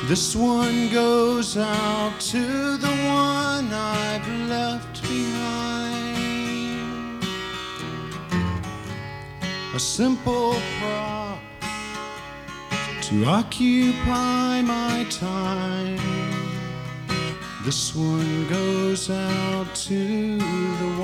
This one goes out to the one I've left behind. A simple prop to occupy my time. This one goes out to the